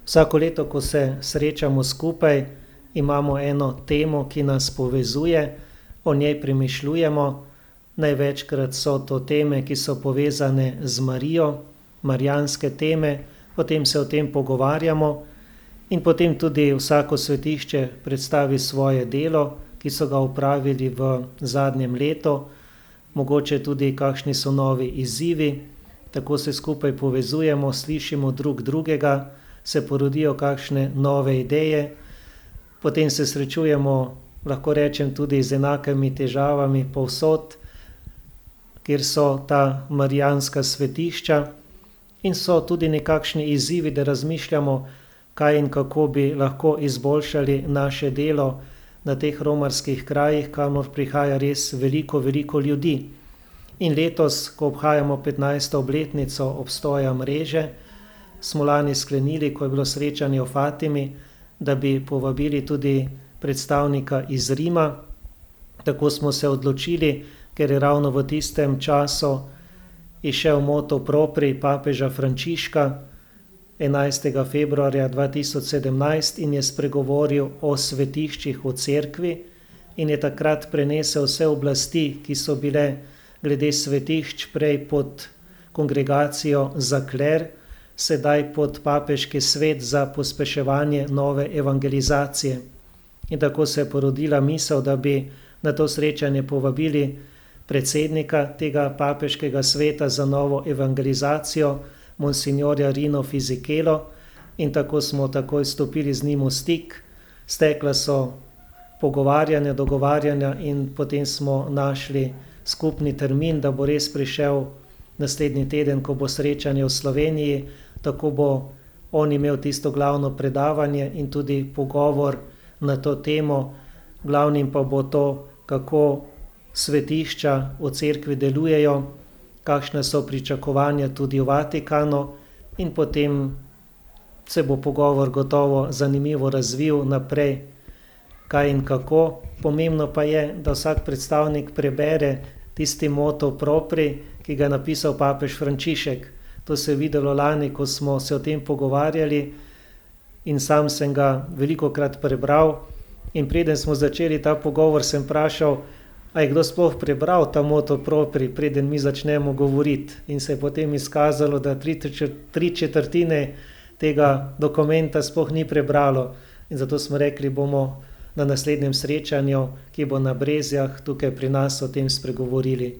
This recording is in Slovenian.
Vsako leto, ko se srečamo skupaj, imamo eno temo, ki nas povezuje, o njej premišljujemo. Največkrat so to teme, ki so povezane z Marijo, marijanske teme, potem se o tem pogovarjamo in potem tudi vsako svetišče predstavi svoje delo, ki so ga opravili v zadnjem letu, mogoče tudi kakšni so novi izzivi, tako se skupaj povezujemo, slišimo drug drugega, se porodijo kakšne nove ideje, potem se srečujemo, lahko rečem, tudi z enakimi težavami povsod, kjer so ta marijanska svetišča in so tudi nekakšni izzivi, da razmišljamo, kaj in kako bi lahko izboljšali naše delo na teh romarskih krajih, kamor prihaja res veliko, veliko ljudi. In letos, ko obhajamo 15. obletnico obstoja mreže, smo lani sklenili, ko je bilo srečanje v Fatimi, da bi povabili tudi predstavnika iz Rima. Tako smo se odločili, ker je ravno v tistem času izšel motu proprii papeža Frančiška 11. februarja 2017 in je spregovoril o svetiščih v cerkvi in je takrat prenesel vse oblasti, ki so bile glede svetišč prej pod kongregacijo za kler, sedaj pod papeški svet za pospeševanje nove evangelizacije. In tako se je porodila misel, da bi na to srečanje povabili predsednika tega papeškega sveta za novo evangelizacijo, monsignorja Rino Fisichelo, in tako smo takoj stopili z njim v stik. Stekla so pogovarjanja, dogovarjanja in potem smo našli skupni termin, da bo res prišel naslednji teden, ko bo srečanje v Sloveniji, tako bo on imel tisto glavno predavanje in tudi pogovor na to temo. Glavnim pa bo to, kako svetišča v cerkvi delujejo, kakšne so pričakovanja tudi v Vatikanu in potem se bo pogovor gotovo zanimivo razvil naprej, kaj in kako. Pomembno pa je, da vsak predstavnik prebere tisti motu proprii, ki ga je napisal papež Frančišek. To se je videlo lani, ko smo se o tem pogovarjali in sam sem ga velikokrat prebral. In preden smo začeli ta pogovor, sem vprašal, a je kdo sploh prebral ta motu proprii, preden mi začnemo govoriti. In se je potem izkazalo, da 3/4 tega dokumenta sploh ni prebralo. In zato smo rekli, bomo na naslednjem srečanju, ki bo na Brezjah, tukaj pri nas, o tem spregovorili.